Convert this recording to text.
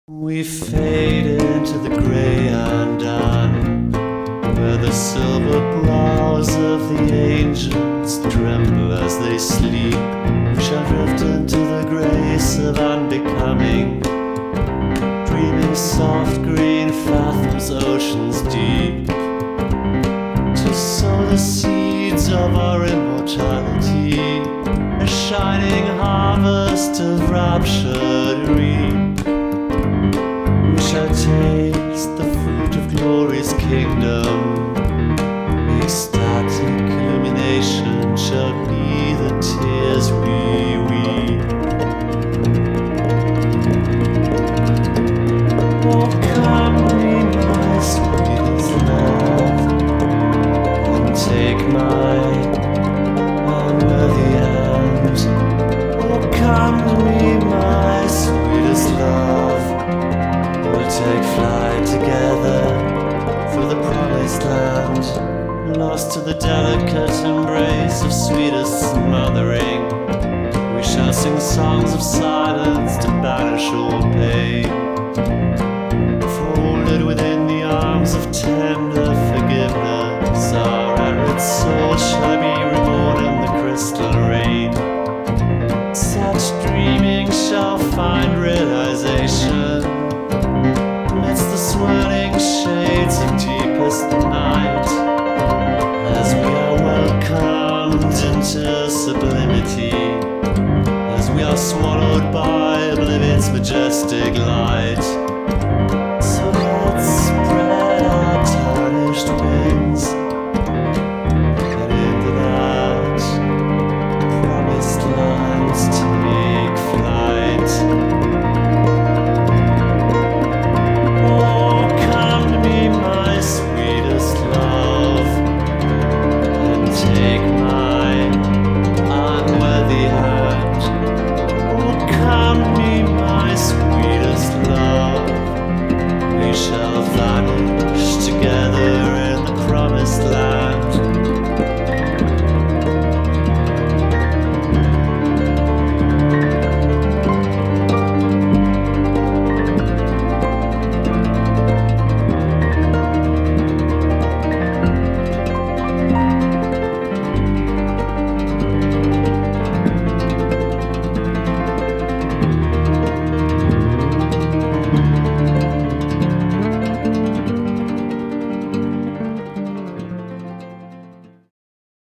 We fade into the grey undone, where the silver brows of the angels tremble as they sleep. We shall drift into the grace of unbecoming, dreaming soft green fathoms, oceans deep, to sow the seeds of our immortality, a shining harvest of rapture to reap. We shall taste the fruit of glory's kingdom. Ecstatic illumination shall be the tears we weep. Oh, come me, my sweetest love, and take my unworthy hand. Oh, come to me, my sweetest love. We'll take flight together through the promised land, lost to the delicate embrace of sweetest smothering. We shall sing songs of silence to banish all pain, folded within the arms of tender forgiveness. Our arid soul shall be reborn in the crystal rain. Such dreaming shall find realization amidst the swirling shades of deepest night, as we are welcomed into sublimity, as we are swallowed by oblivion's majestic light.